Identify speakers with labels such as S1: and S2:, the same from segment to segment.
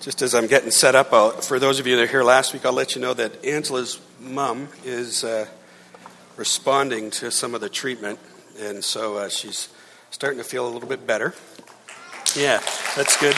S1: Just as I'm getting set up, for those of you that were here last week, I'll let you know that Angela's mom is responding to some of the treatment, and so she's starting to feel a little bit better. Yeah, that's good.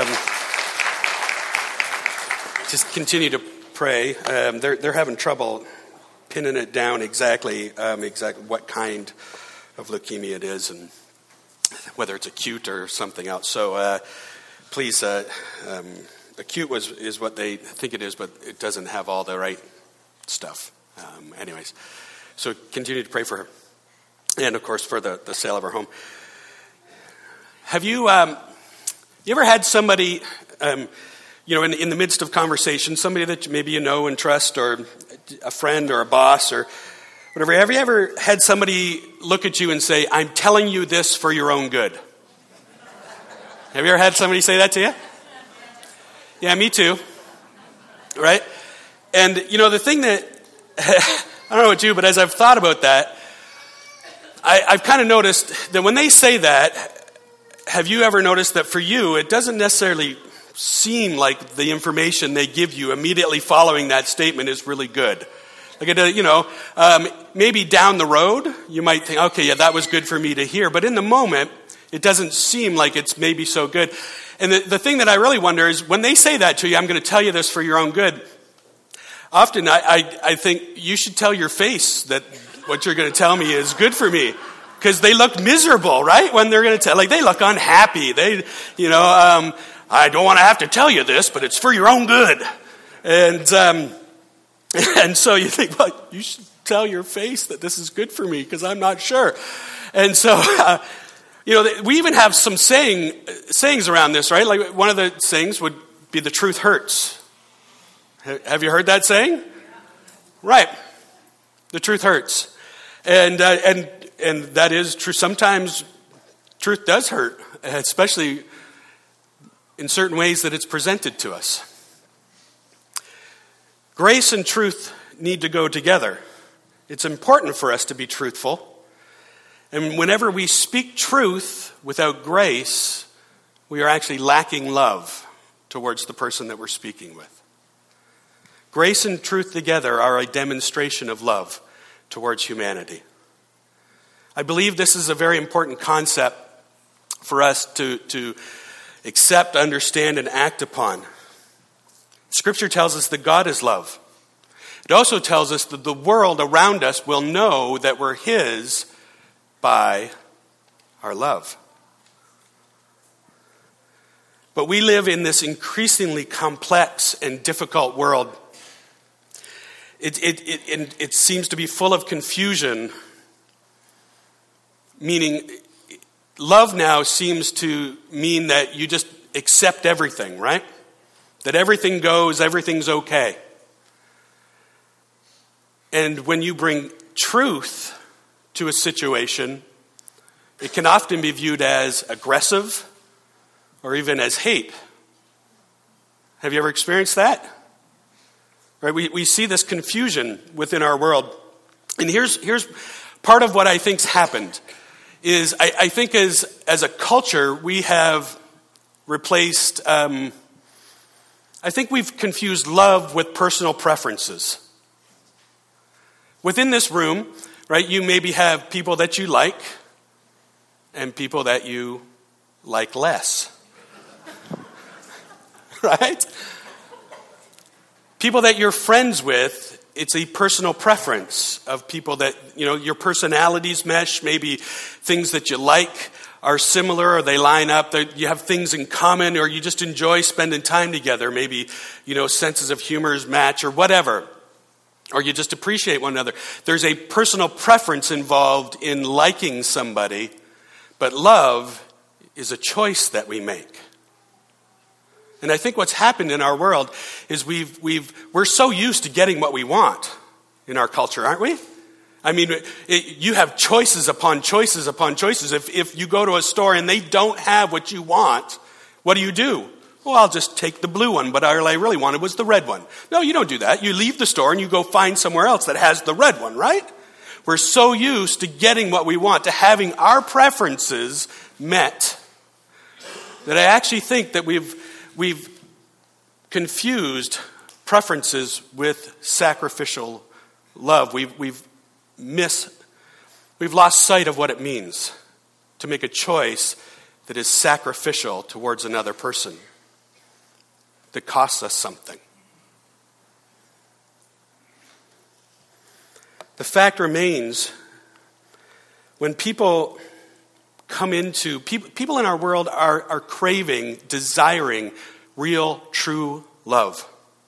S1: Just continue to pray. They're having trouble pinning it down exactly what kind of leukemia it is, and whether it's acute or something else. So please, acute is what they think it is, but it doesn't have all the right stuff. Anyways, so continue to pray for her, and of course for the sale of her home. Have you ever had somebody, in the midst of conversation, somebody that maybe you know and trust, or a friend or a boss or whatever? Have you ever had somebody look at you and say, "I'm telling you this for your own good"? Have you ever had somebody say that to you? Yeah, me too. Right? And, the thing that, I don't know about you, but as I've thought about that, I've kind of noticed that when they say that, have you ever noticed that for you, it doesn't necessarily seem like the information they give you immediately following that statement is really good. Like, maybe down the road, you might think, okay, yeah, that was good for me to hear. But in the moment, it doesn't seem like it's maybe so good. And the thing that I really wonder is when they say that to you, "I'm going to tell you this for your own good," often I think you should tell your face that what you're going to tell me is good for me. Because they look miserable, right? When they're going to tell, they look unhappy. I don't want to have to tell you this, but it's for your own good. And so you think, well, you should tell your face that this is good for me because I'm not sure. And so, we even have some sayings around this, right? Like one of the sayings would be "the truth hurts." Have you heard that saying? Right. The truth hurts. And that is true. Sometimes truth does hurt, especially in certain ways that it's presented to us. Grace and truth need to go together. It's important for us to be truthful. And whenever we speak truth without grace, we are actually lacking love towards the person that we're speaking with. Grace and truth together are a demonstration of love towards humanity. I believe this is a very important concept for us to accept, understand, and act upon. Scripture tells us that God is love. It also tells us that the world around us will know that we're His by our love. But we live in this increasingly complex and difficult world. It seems to be full of confusion. Meaning, love now seems to mean that you just accept everything, right? That everything goes, everything's okay. And when you bring truth to a situation, it can often be viewed as aggressive or even as hate. Have you ever experienced that? Right? We see this confusion within our world. And here's part of what I think's happened. Is I think as a culture, we have replaced, I think we've confused love with personal preferences. Within this room, right, you maybe have people that you like and people that you like less. Right? People that you're friends with, it's a personal preference of people that, your personalities mesh. Maybe things that you like are similar or they line up. That you have things in common or you just enjoy spending time together. Maybe, senses of humors match or whatever. Or you just appreciate one another. There's a personal preference involved in liking somebody. But love is a choice that we make. And I think what's happened in our world is we're so used to getting what we want in our culture, aren't we? I mean, you have choices upon choices upon choices. If you go to a store and they don't have what you want, what do? Well, I'll just take the blue one, but all I really wanted was the red one. No, you don't do that. You leave the store and you go find somewhere else that has the red one, right? We're so used to getting what we want, to having our preferences met, that I actually think that we've confused preferences with sacrificial love. We've lost sight of what it means to make a choice that is sacrificial towards another person, that costs us something. The fact remains, when people come into, people in our world are craving, desiring real, true love.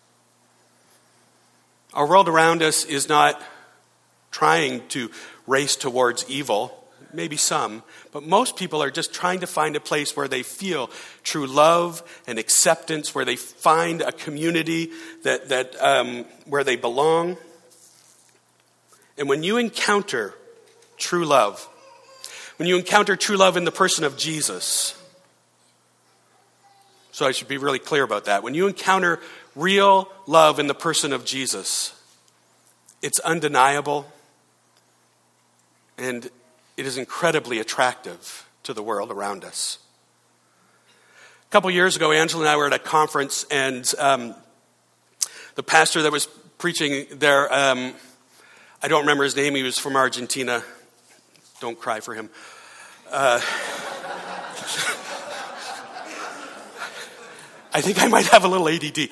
S1: Our world around us is not trying to race towards evil, maybe some, but most people are just trying to find a place where they feel true love and acceptance, where they find a community that where they belong. And when you encounter true love, when you encounter true love in the person of Jesus, so I should be really clear about that. When you encounter real love in the person of Jesus, it's undeniable and it is incredibly attractive to the world around us. A couple years ago, Angela and I were at a conference, and the pastor that was preaching there, I don't remember his name. He was from Argentina. Don't cry for him. I think I might have a little ADD.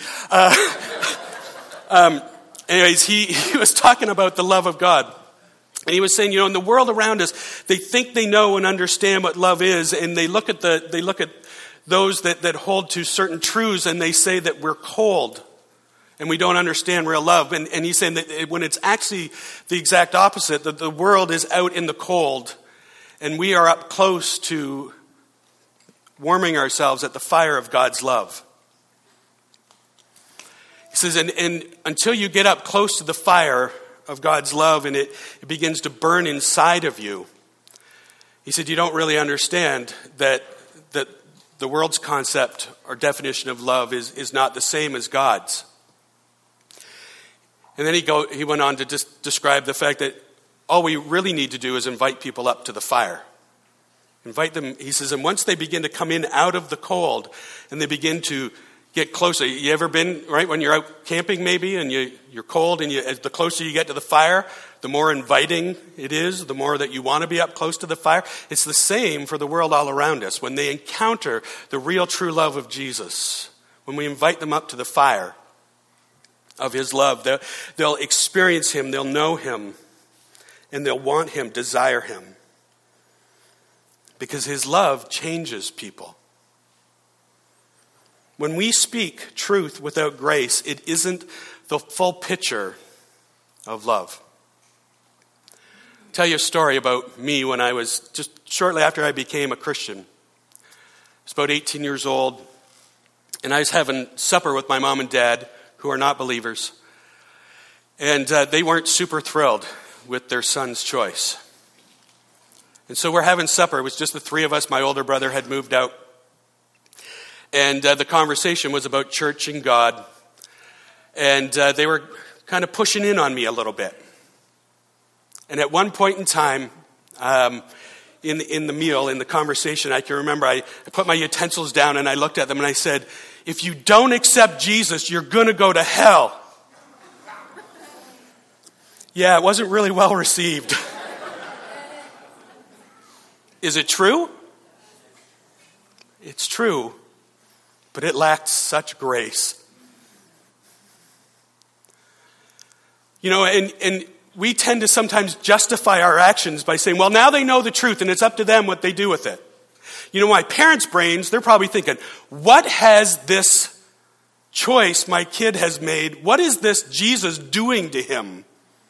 S1: Anyways, he was talking about the love of God. And he was saying, in the world around us, they think they know and understand what love is, and they look at those that hold to certain truths, and they say that we're cold and we don't understand real love. And he's saying that when it's actually the exact opposite, that the world is out in the cold, and we are up close to warming ourselves at the fire of God's love. He says, and until you get up close to the fire of God's love and it begins to burn inside of you, he said, you don't really understand that the world's concept or definition of love is not the same as God's. And then he went on to just describe the fact that all we really need to do is invite people up to the fire. Invite them, he says, and once they begin to come in out of the cold and they begin to get closer. You ever been, right, when you're out camping maybe and you're cold, and the closer you get to the fire, the more inviting it is, the more that you want to be up close to the fire. It's the same for the world all around us. When they encounter the real true love of Jesus, when we invite them up to the fire of his love, they'll experience him, they'll know him, and they'll want him, desire him. Because his love changes people. When we speak truth without grace, it isn't the full picture of love. I'll tell you a story about me when I was just shortly after I became a Christian. I was about 18 years old, and I was having supper with my mom and dad, who are not believers, and they weren't super thrilled with their son's choice. And so we're having supper. It was just the three of us. My older brother had moved out. And the conversation was about church and God. And they were kind of pushing in on me a little bit. And at one point in time, in the meal, in the conversation, I can remember I put my utensils down and I looked at them and I said, if you don't accept Jesus, you're going to go to hell. Yeah, it wasn't really well received. Is it true? It's true. But it lacked such grace. And we tend to sometimes justify our actions by saying, well, now they know the truth and it's up to them what they do with it. My parents' brains, they're probably thinking, what has this choice my kid has made, what is this Jesus doing to him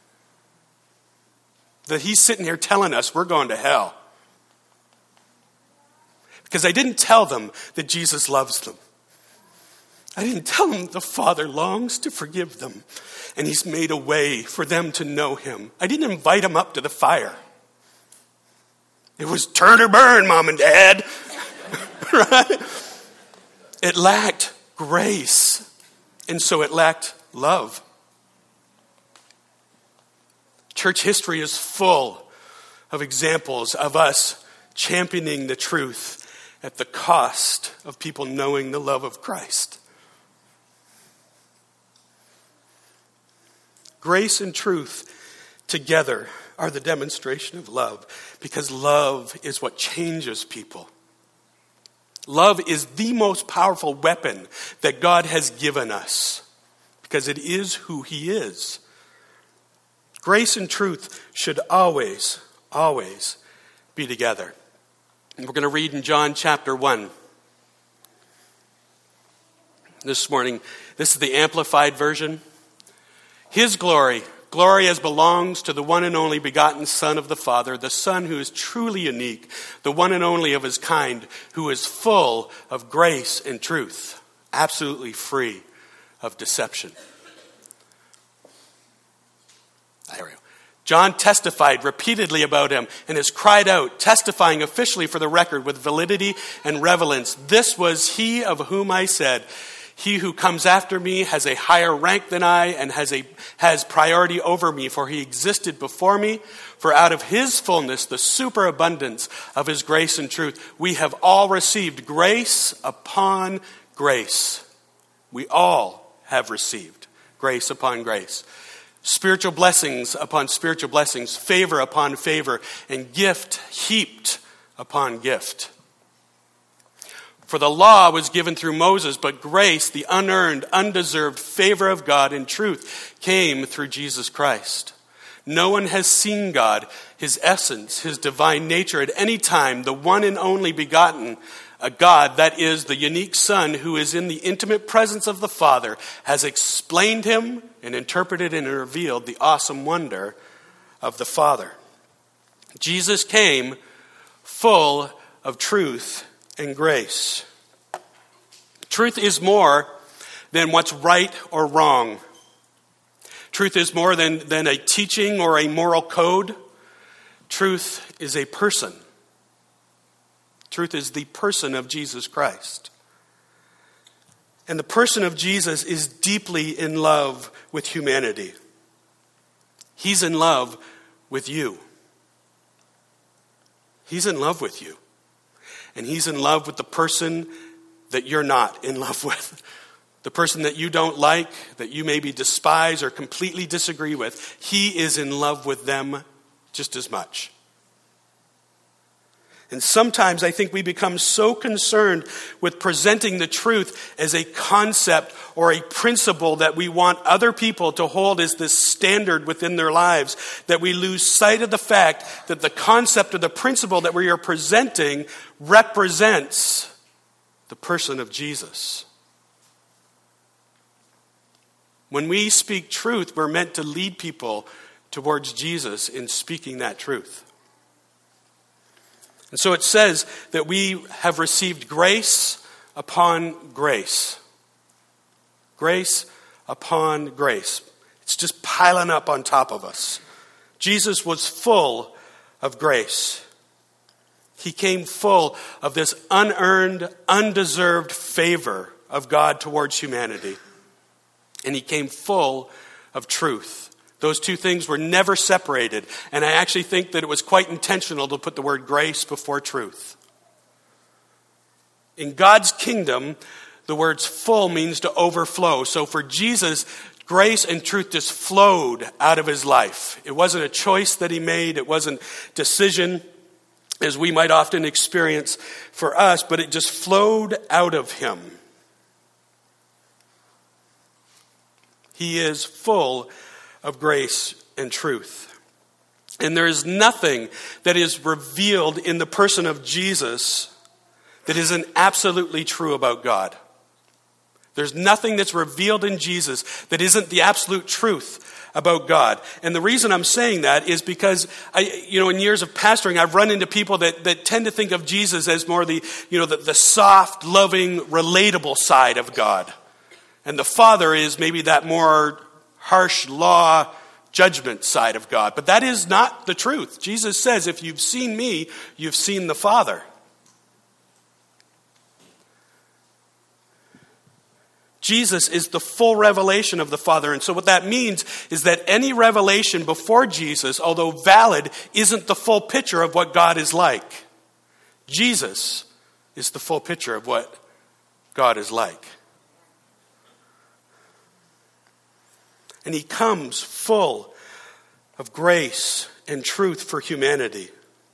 S1: that he's sitting here telling us we're going to hell? Because I didn't tell them that Jesus loves them. I didn't tell them the Father longs to forgive them, and he's made a way for them to know him. I didn't invite them up to the fire. It was turn or burn, Mom and Dad. Right? It lacked grace, and so it lacked love. Church history is full of examples of us championing the truth at the cost of people knowing the love of Christ. Grace and truth together are the demonstration of love, because love is what changes people. Love is the most powerful weapon that God has given us, because it is who he is. Grace and truth should always, always be together. And we're going to read in John chapter 1. This morning, this is the Amplified Version. His glory as belongs to the one and only begotten Son of the Father, the Son who is truly unique, the one and only of his kind, who is full of grace and truth, absolutely free of deception. There we go. John testified repeatedly about him and has cried out, testifying officially for the record with validity and relevance. This was he of whom I said, he who comes after me has a higher rank than I and has priority over me, for he existed before me. For out of his fullness, the superabundance of his grace and truth, we have all received grace upon grace. We all have received grace upon grace. Spiritual blessings upon spiritual blessings, favor upon favor, and gift heaped upon gift. For the law was given through Moses, but grace, the unearned, undeserved favor of God in truth, came through Jesus Christ. No one has seen God, his essence, his divine nature at any time, the one and only begotten, a God, that is the unique Son who is in the intimate presence of the Father, has explained him and interpreted and revealed the awesome wonder of the Father. Jesus came full of truth and grace. Truth is more than what's right or wrong. Truth is more than a teaching or a moral code. Truth is a person. Truth is the person of Jesus Christ. And the person of Jesus is deeply in love with humanity. He's in love with you. He's in love with you. And he's in love with the person that you're not in love with. The person that you don't like, that you maybe despise or completely disagree with. He is in love with them just as much. And sometimes I think we become so concerned with presenting the truth as a concept or a principle that we want other people to hold as this standard within their lives, that we lose sight of the fact that the concept or the principle that we are presenting represents the person of Jesus. When we speak truth, we're meant to lead people towards Jesus in speaking that truth. And so it says that we have received grace upon grace. Grace upon grace. It's just piling up on top of us. Jesus was full of grace. He came full of this unearned, undeserved favor of God towards humanity. And he came full of truth. Those two things were never separated. And I actually think that it was quite intentional to put the word grace before truth. In God's kingdom, the words full means to overflow. So for Jesus, grace and truth just flowed out of his life. It wasn't a choice that he made. It wasn't decision, as we might often experience for us, but it just flowed out of him. He is full of grace and truth. And there is nothing that is revealed in the person of Jesus that isn't absolutely true about God. There's nothing that's revealed in Jesus that isn't the absolute truth about God. And the reason I'm saying that is because in years of pastoring, I've run into people that tend to think of Jesus as more the soft, loving, relatable side of God. And the Father is maybe that more harsh law judgment side of God. But that is not the truth. Jesus says, if you've seen me, you've seen the Father. Jesus is the full revelation of the Father. And so what that means is that any revelation before Jesus, although valid, isn't the full picture of what God is like. Jesus is the full picture of what God is like. And he comes full of grace and truth for humanity.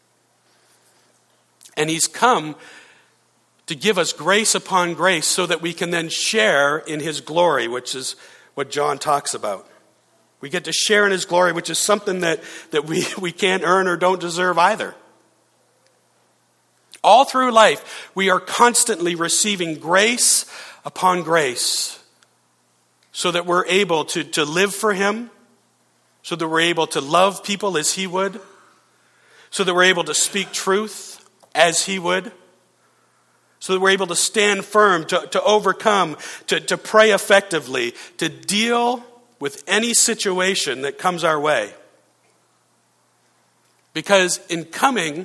S1: And he's come to give us grace upon grace so that we can then share in his glory, which is what John talks about. We get to share in his glory, which is something that we can't earn or don't deserve either. All through life, we are constantly receiving grace upon grace so that we're able to live for him, so that we're able to love people as he would, so that we're able to speak truth as he would, so that we're able to stand firm, to overcome, to pray effectively, to deal with any situation that comes our way. Because in coming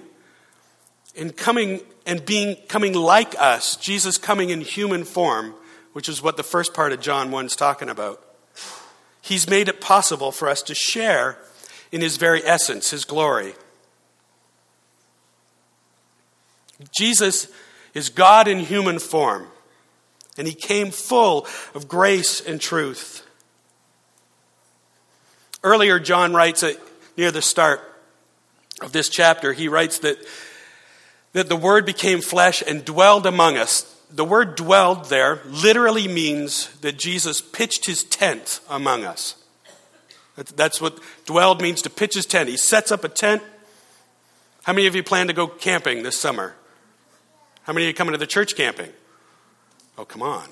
S1: like us, Jesus coming in human form, which is what the first part of John 1's talking about, he's made it possible for us to share in his very essence, his glory. Jesus is God in human form, and he came full of grace and truth. Earlier, John writes near the start of this chapter, he writes that the Word became flesh and dwelled among us. The word dwelled there literally means that Jesus pitched his tent among us. That's what dwelled means, to pitch his tent. He sets up a tent. How many of you plan to go camping this summer? How many of you coming to the church camping? Oh, come on.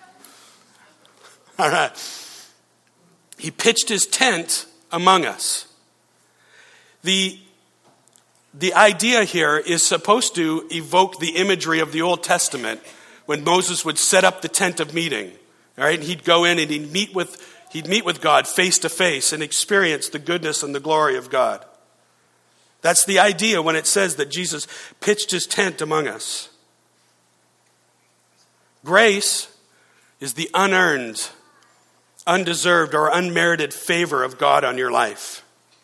S1: All right. He pitched his tent among us. The idea here is supposed to evoke the imagery of the Old Testament when Moses would set up the tent of meeting. All right, and he'd go in and he'd meet with God face to face and experience the goodness and the glory of God. That's the idea when it says that Jesus pitched his tent among us. Grace is the unearned, undeserved, or unmerited favor of God on your life.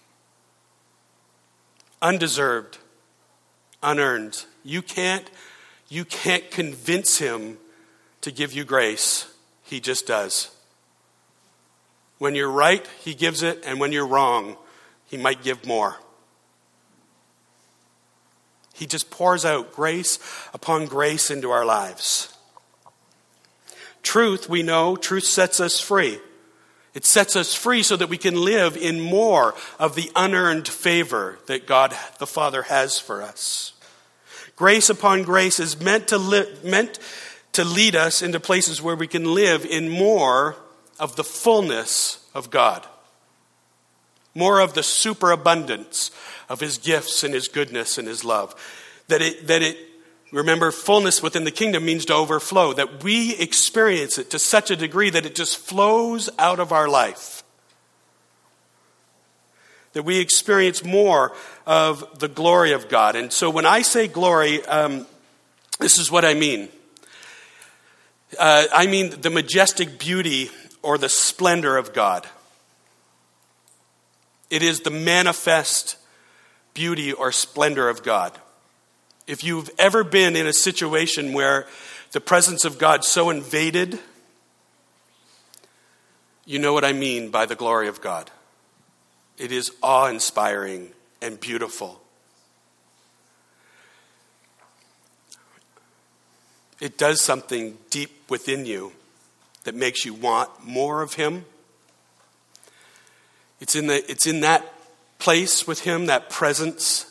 S1: Undeserved, unearned. You can't convince him to give you grace. He just does. When you're right, he gives it, and when you're wrong, he might give more. He just pours out grace upon grace into our lives. Truth, we know, truth sets us free. It sets us free so that we can live in more of the unearned favor that God the Father has for us. Grace upon grace is meant to lead us into places where we can live in more of the fullness of God. More of the superabundance of his gifts and his goodness and his love. Remember, fullness within the kingdom means to overflow. That we experience it to such a degree that it just flows out of our life. That we experience more of the glory of God. And so when I say glory, this is what I mean. I mean the majestic beauty or the splendor of God. It is the manifest beauty or splendor of God. If you've ever been in a situation where the presence of God so invaded, you know what I mean by the glory of God. It is awe-inspiring and beautiful. It does something deep within you that makes you want more of him. It's in that place with him, that presence,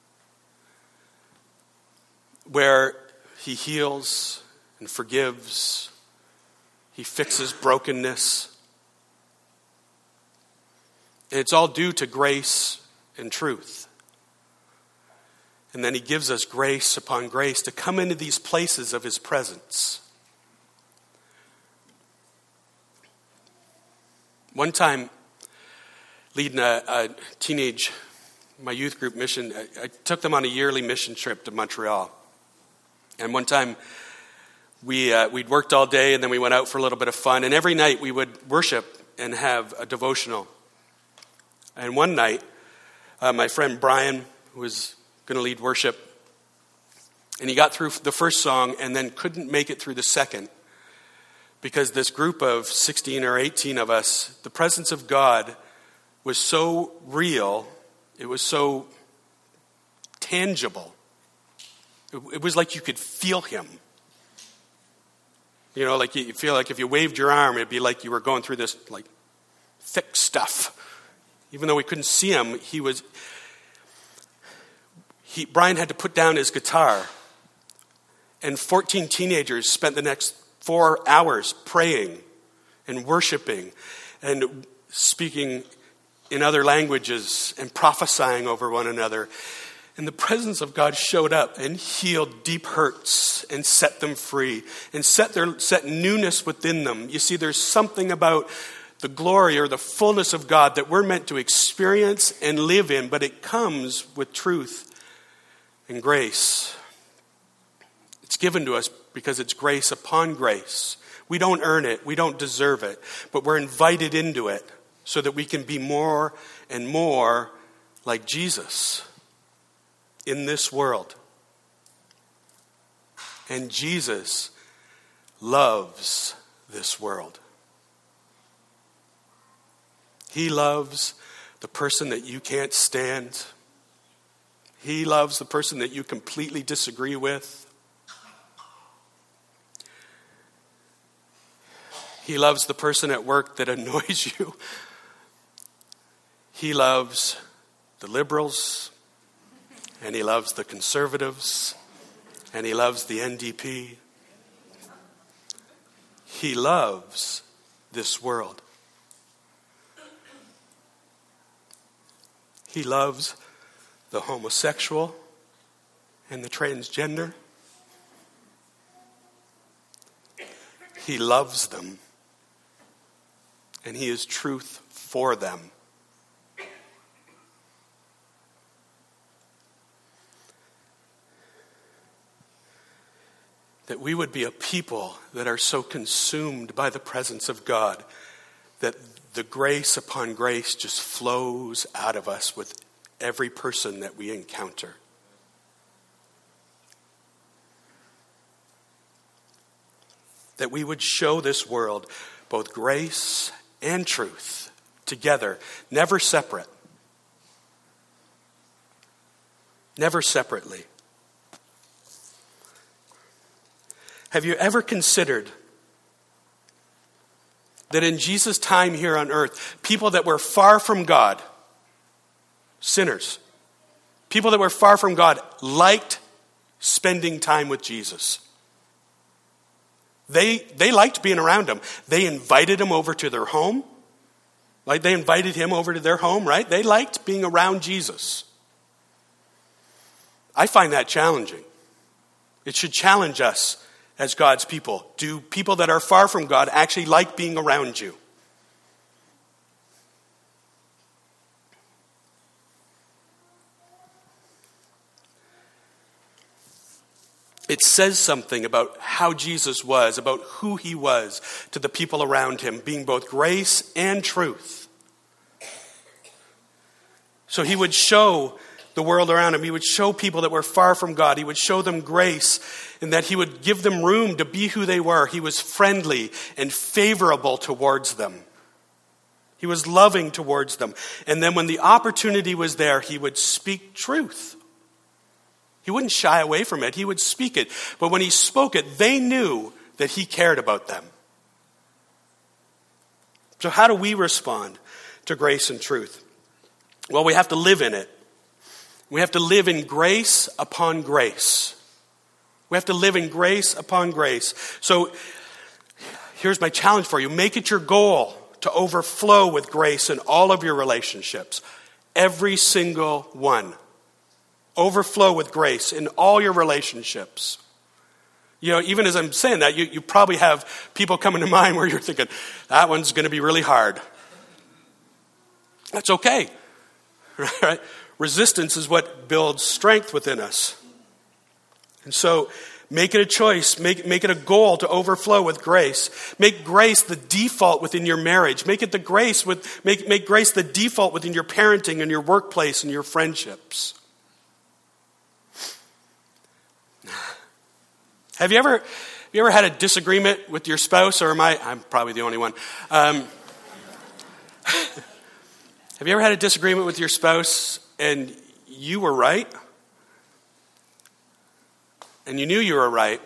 S1: where he heals and forgives. He fixes brokenness. And it's all due to grace and truth. And then he gives us grace upon grace to come into these places of his presence. One time, leading my youth group mission, I took them on a yearly mission trip to Montreal. And one time, we'd worked all day, and then we went out for a little bit of fun. And every night, we would worship and have a devotional. And one night, my friend Brian was going to lead worship, and he got through the first song and then couldn't make it through the second Because this group of 16 or 18 of us, the presence of God was so real, it was so tangible. It was like you could feel him. You know, like you feel like if you waved your arm, it'd be like you were going through this like thick stuff. Even though we couldn't see him, Brian had to put down his guitar. And 14 teenagers spent the next 4 hours praying and worshiping and speaking in other languages and prophesying over one another. And the presence of God showed up and healed deep hurts and set them free and set newness within them. You see, there's something about the glory or the fullness of God that we're meant to experience and live in, but it comes with truth and grace. It's given to us because it's grace upon grace. We don't earn it. We don't deserve it. But we're invited into it so that we can be more and more like Jesus in this world. And Jesus loves this world. He loves the person that you can't stand. He loves the person that you completely disagree with. He loves the person at work that annoys you. He loves the liberals, and he loves the conservatives, and he loves the NDP. He loves this world. He loves the homosexual and the transgender. He loves them, and he is truth for them. That we would be a people that are so consumed by the presence of God that the grace upon grace just flows out of us with every person that we encounter. That we would show this world both grace and truth together, never separate. Never separately. Have you ever considered that in Jesus' time here on earth, people that were far from God, sinners, people that were far from God liked spending time with Jesus? They liked being around him. They invited him over to their home. Like they invited him over to their home, right? They liked being around Jesus. I find that challenging. It should challenge us as God's people. Do people that are far from God actually like being around you? It says something about how Jesus was, about who he was to the people around him, being both grace and truth. So he would show the world around him. He would show people that were far from God. He would show them grace and that he would give them room to be who they were. He was friendly and favorable towards them. He was loving towards them. And then when the opportunity was there, he would speak truth. He wouldn't shy away from it. He would speak it. But when he spoke it, they knew that he cared about them. So how do we respond to grace and truth? Well, we have to live in it. We have to live in grace upon grace. We have to live in grace upon grace. So here's my challenge for you. Make it your goal to overflow with grace in all of your relationships. Every single one. Overflow with grace in all your relationships. You know, even as I'm saying that, you probably have people coming to mind where you're thinking, that one's going to be really hard. That's okay. Right? Resistance is what builds strength within us. And so make it a choice. Make it a goal to overflow with grace. Make grace the default within your marriage. Make grace the default within your parenting and your workplace and your friendships. Have you ever you ever had a disagreement with your spouse, or I'm probably the only one. Have you ever had a disagreement with your spouse and you were right? And you knew you were right.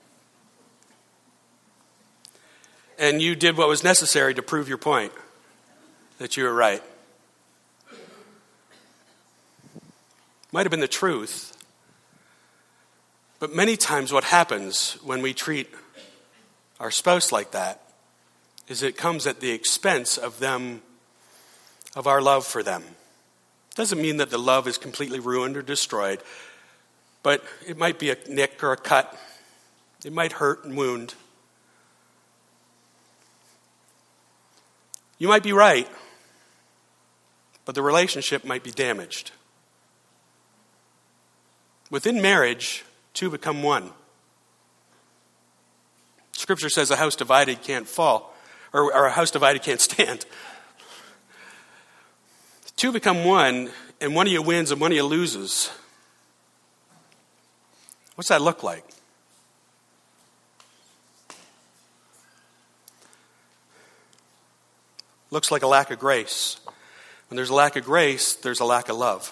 S1: And you did what was necessary to prove your point, that you were right. Might have been the truth. But many times what happens when we treat our spouse like that is it comes at the expense of them, of our love for them. Doesn't mean that the love is completely ruined or destroyed, but it might be a nick or a cut. It might hurt and wound. You might be right, but the relationship might be damaged. Within marriage, two become one. Scripture says a house divided can't fall, or a house divided can't stand. Two become one, and one of you wins and one of you loses. What's that look like? Looks like a lack of grace. When there's a lack of grace, there's a lack of love.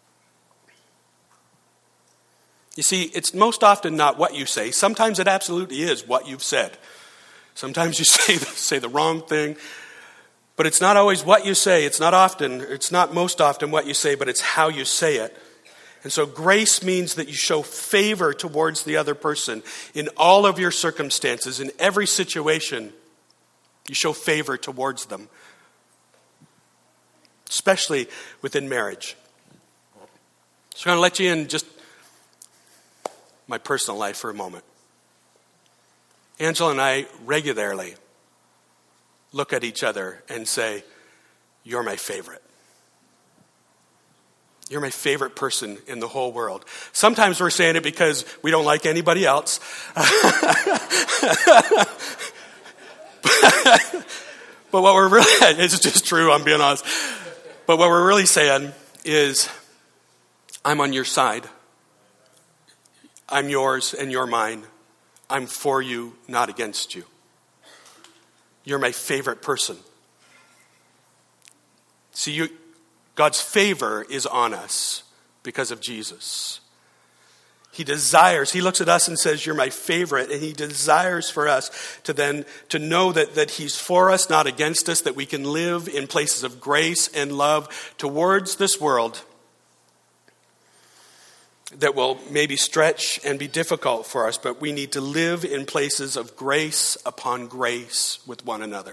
S1: You see, it's most often not what you say. Sometimes it absolutely is what you've said. Sometimes you say the wrong thing. But it's not always what you say. It's not most often what you say, but it's how you say it. And so grace means that you show favor towards the other person in all of your circumstances, in every situation. You show favor towards them, especially within marriage. So I'm going to let you in just my personal life for a moment. Angela and I regularly look at each other and say, "You're my favorite. You're my favorite person in the whole world." Sometimes we're saying it because we don't like anybody else. But what we're really, it's just true, I'm being honest. But what we're really saying is, I'm on your side. I'm yours and you're mine. I'm for you, not against you. You're my favorite person. See, God's favor is on us because of Jesus. He looks at us and says, "You're my favorite," and he desires for us to know that he's for us, not against us, that we can live in places of grace and love towards this world that will maybe stretch and be difficult for us, but we need to live in places of grace upon grace with one another.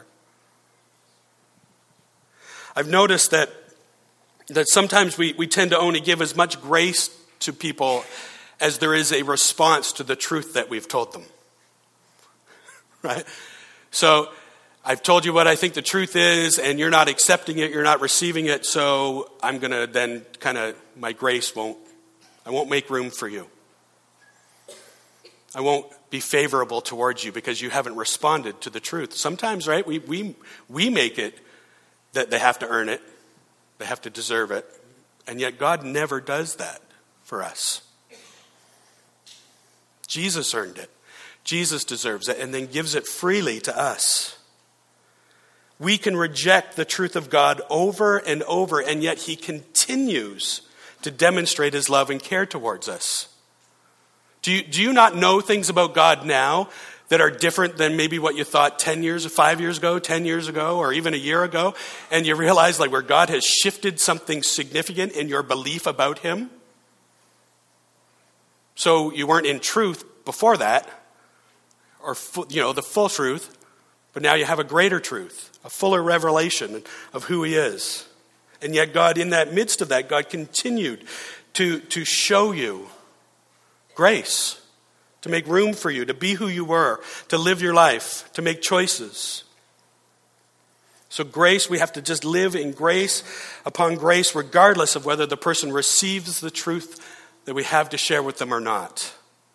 S1: I've noticed that sometimes we tend to only give as much grace to people as there is a response to the truth that we've told them. Right? So I've told you what I think the truth is, and you're not accepting it, you're not receiving it, so I'm going to then my grace I won't make room for you. I won't be favorable towards you because you haven't responded to the truth. Sometimes, right, we make it that they have to earn it, they have to deserve it, and yet God never does that for us. Jesus earned it. Jesus deserves it and then gives it freely to us. We can reject the truth of God over and over, and yet he continues to demonstrate his love and care towards us. Do you not know things about God now that are different than maybe what you thought 5 years ago, 10 years ago, or even a year ago? And you realize where God has shifted something significant in your belief about him? So you weren't in truth before that, or the full truth, but now you have a greater truth, a fuller revelation of who he is. And yet God, in that midst of that, God continued to show you grace, to make room for you, to be who you were, to live your life, to make choices. So grace, we have to just live in grace upon grace, regardless of whether the person receives the truth that we have to share with them or not.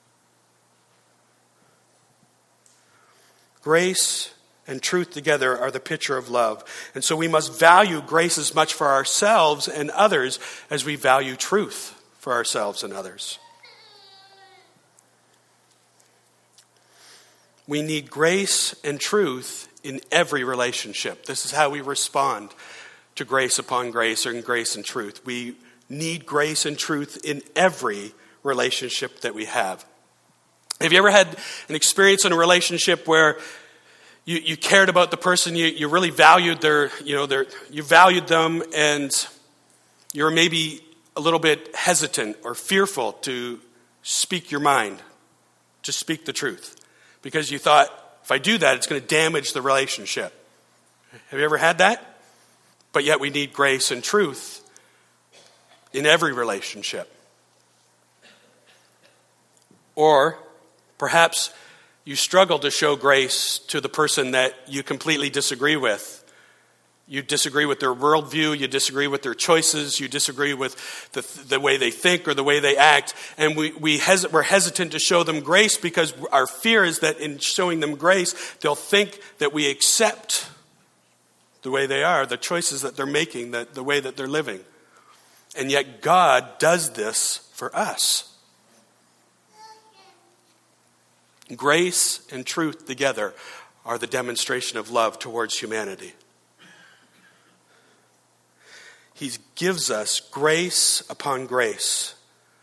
S1: Grace and truth together are the picture of love. And so we must value grace as much for ourselves and others as we value truth for ourselves and others. We need grace and truth in every relationship. This is how we respond to grace upon grace or in grace and truth. We need grace and truth in every relationship that we have. Have you ever had an experience in a relationship where you cared about the person, you really valued you valued them, and you're maybe a little bit hesitant or fearful to speak your mind, to speak the truth, because you thought, if I do that, it's going to damage the relationship. Have you ever had that? But yet we need grace and truth in every relationship. Or perhaps you struggle to show grace to the person that you completely disagree with. You disagree with their worldview, you disagree with their choices, you disagree with the way they think or the way they act, and we're hesitant to show them grace because our fear is that in showing them grace, they'll think that we accept the way they are, the choices that they're making, the way that they're living. And yet God does this for us. Grace and truth together are the demonstration of love towards humanity. He gives us grace upon grace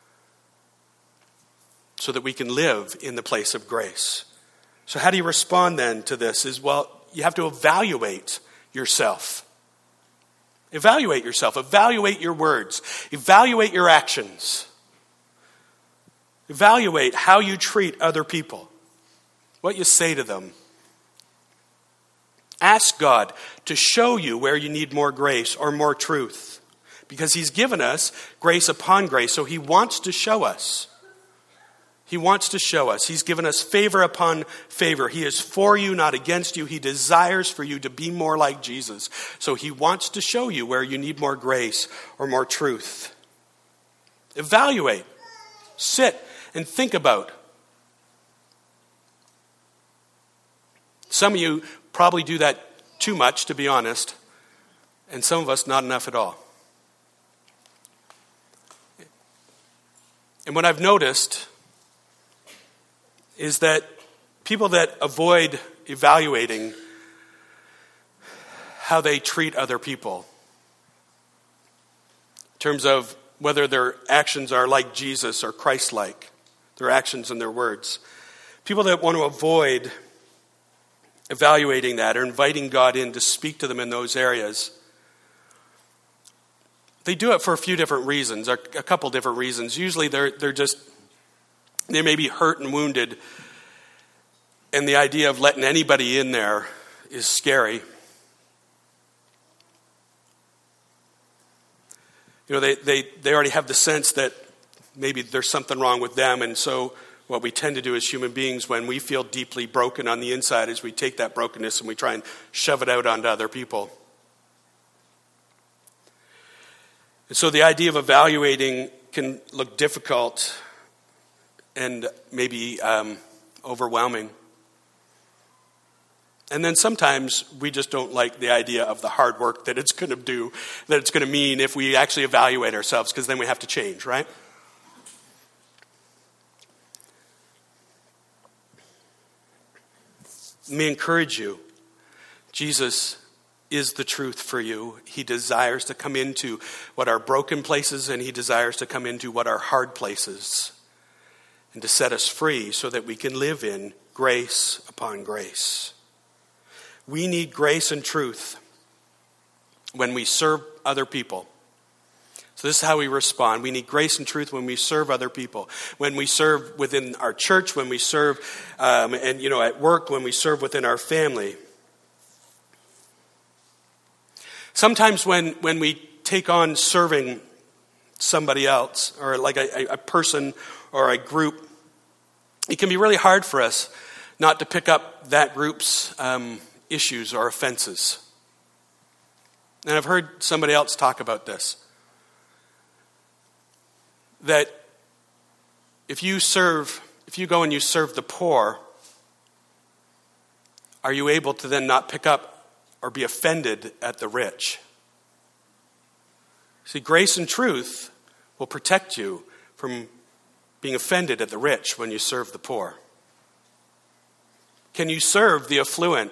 S1: so that we can live in the place of grace. So how do you respond then to this? You have to evaluate yourself. Evaluate yourself. Evaluate your words. Evaluate your actions. Evaluate how you treat other people. What you say to them. Ask God to show you where you need more grace or more truth. Because He's given us grace upon grace, so He wants to show us. He wants to show us. He's given us favor upon favor. He is for you, not against you. He desires for you to be more like Jesus. So He wants to show you where you need more grace or more truth. Evaluate. Sit and think about. Some of you probably do that too much, to be honest, and some of us not enough at all. And what I've noticed is that people that avoid evaluating how they treat other people, in terms of whether their actions are like Jesus or Christ-like, their actions and their words, people that want to avoid evaluating that or inviting God in to speak to them in those areas, they do it for a few different reasons, or a couple different reasons. Usually they may be hurt and wounded, and the idea of letting anybody in there is scary. They already have the sense that maybe there's something wrong with them, and so what we tend to do as human beings when we feel deeply broken on the inside is we take that brokenness and we try and shove it out onto other people. And so the idea of evaluating can look difficult and maybe overwhelming. And then sometimes we just don't like the idea of the hard work that it's going to mean if we actually evaluate ourselves, because then we have to change, right? Let me encourage you. Jesus is the truth for you. He desires to come into what are broken places, and He desires to come into what are hard places and to set us free so that we can live in grace upon grace. We need grace and truth when we serve other people. So this is how we respond. We need grace and truth when we serve other people. When we serve within our church, when we serve at work, when we serve within our family. Sometimes when we take on serving somebody else, or like a person or a group, it can be really hard for us not to pick up that group's issues or offenses. And I've heard somebody else talk about this. That if you go and you serve the poor, are you able to then not pick up or be offended at the rich? See, grace and truth will protect you from being offended at the rich when you serve the poor. Can you serve the affluent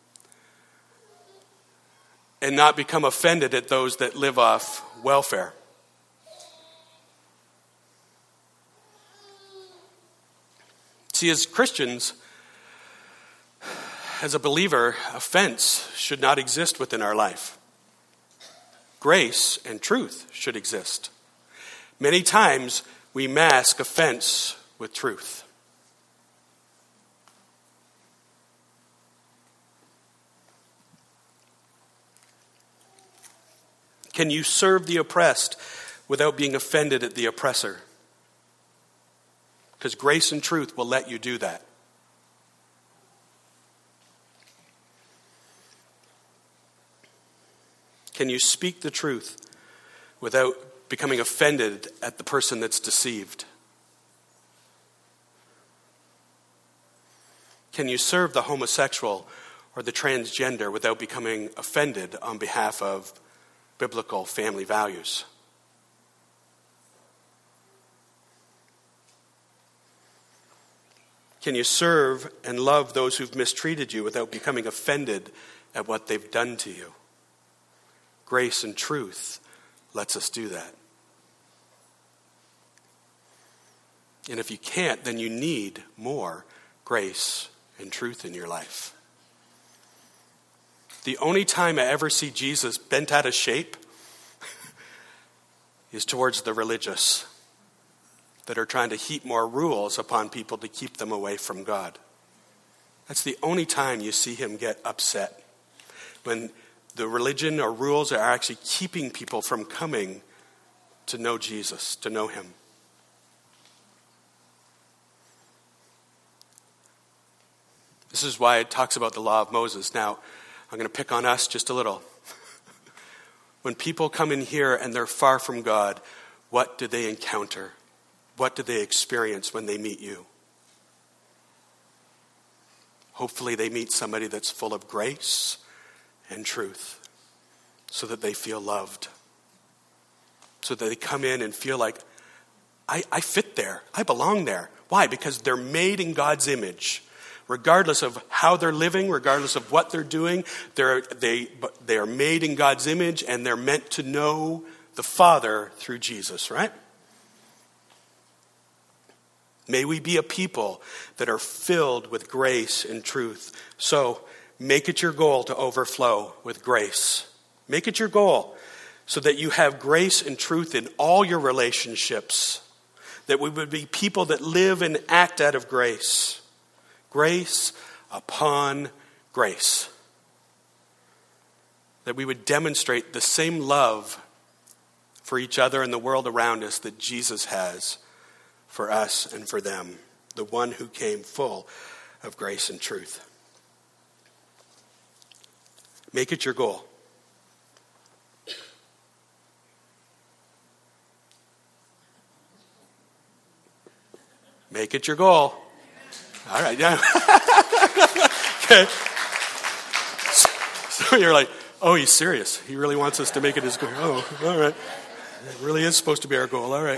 S1: and not become offended at those that live off welfare? See, as Christians, as a believer, offense should not exist within our life. Grace and truth should exist. Many times we mask offense with truth. Can you serve the oppressed without being offended at the oppressor? Because grace and truth will let you do that. Can you speak the truth without becoming offended at the person that's deceived? Can you serve the homosexual or the transgender without becoming offended on behalf of biblical family values? Can you serve and love those who've mistreated you without becoming offended at what they've done to you? Grace and truth lets us do that. And if you can't, then you need more grace and truth in your life. The only time I ever see Jesus bent out of shape is towards the religious that are trying to heap more rules upon people to keep them away from God. That's the only time you see him get upset. When the religion or rules are actually keeping people from coming to know Jesus, to know him. This is why it talks about the law of Moses. Now, I'm going to pick on us just a little. When people come in here and they're far from God, what do they encounter? What do they experience when they meet you? Hopefully they meet somebody that's full of grace and truth so that they feel loved. So that they come in and feel like, I fit there. I belong there. Why? Because they're made in God's image. Regardless of how they're living, regardless of what they're doing, they are made in God's image and they're meant to know the Father through Jesus, right? May we be a people that are filled with grace and truth. So make it your goal to overflow with grace. Make it your goal so that you have grace and truth in all your relationships. That we would be people that live and act out of grace. Grace upon grace. That we would demonstrate the same love for each other and the world around us that Jesus has for us and for them. The one who came full of grace and truth. Make it your goal. Make it your goal. All right, yeah. Okay. So you're like, oh, he's serious. He really wants us to make it his goal. Oh, all right. It really is supposed to be our goal. All right.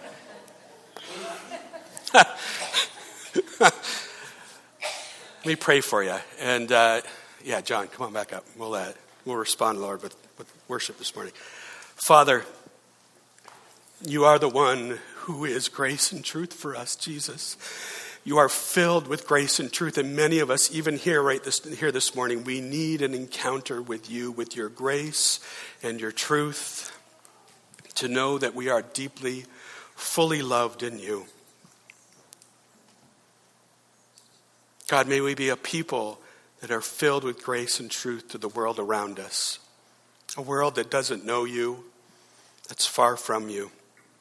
S1: Let me pray for you. And John, come on back up. We'll respond, Lord, with worship this morning. Father, you are the one who is grace and truth for us, Jesus. You are filled with grace and truth, and many of us, even here this morning, we need an encounter with you, with your grace and your truth, to know that we are deeply, fully loved in you. God, may we be a people that are filled with grace and truth to the world around us, a world that doesn't know you, that's far from you.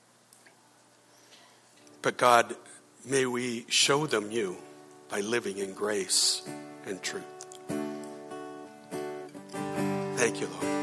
S1: But God, may we show them you by living in grace and truth. Thank you, Lord.